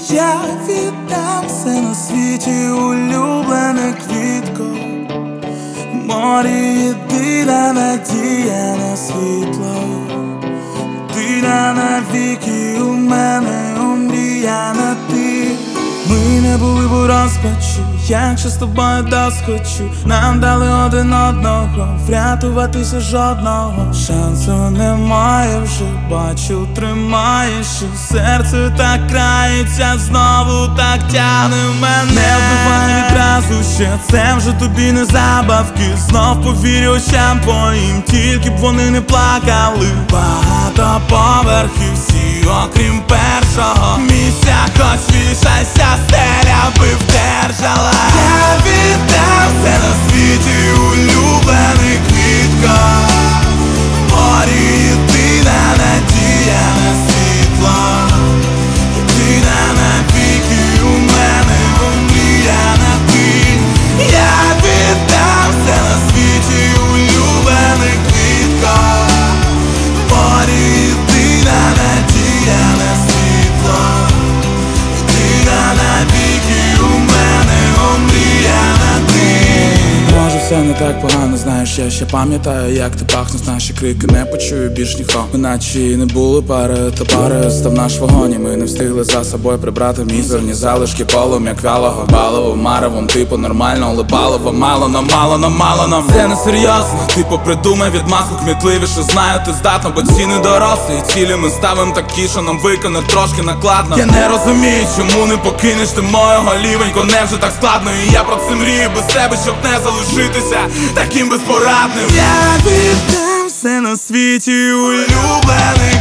Я віддам все на світі, улюблене квітко. Морі єдина надія на світло. Єдина навіки у мене омріяна ти. Ми не були в розпачі, якщо з тобою доскочу. Нам дали один одного, врятуватися жодного шансу немає вже, бачу, тримаєш, і серце так крається, знову так тягне мене. Не вбивай відразу ще, це вже тобі не забавки. Знов повірю очам твоїм, тільки б вони не плакали. Багато поверхів, всі окрім першого місця, хоч вішайся, стеля би вдержала. Я віддам все на світі, улюблений квітко. Морі єдина надія на світло. Єдина навіки у мене омріяна ти. Я віддам все на світі, улюблений квітко. Морі єдина надія на світло. Єдина навіки у мене омріяна ти. Може все не так погано, знаєш, я ще пам'ятаю, як ти пахнеш, наші крики не почую більш ніхто. Ми наче і не були пари, та пари став наш вогонь, і ми не встигли за собою прибрати мізерні залишки полум'я квялого балового маревом, типу нормально, але палива мало нам, мало нам, мало нам. Це не серйозно, типу придумай відмазку кмітливіше, знаю, ти здатна, бо ціни дорослі, і цілі ми ставим такі, що нам виконати трошки накладно. Я не розумію, чому не покинеш ти мою голівенько, невже так складно, і я про це мрію без тебе, щоб не залишитися таким безпорадним. Я віддам все на світі, улюблений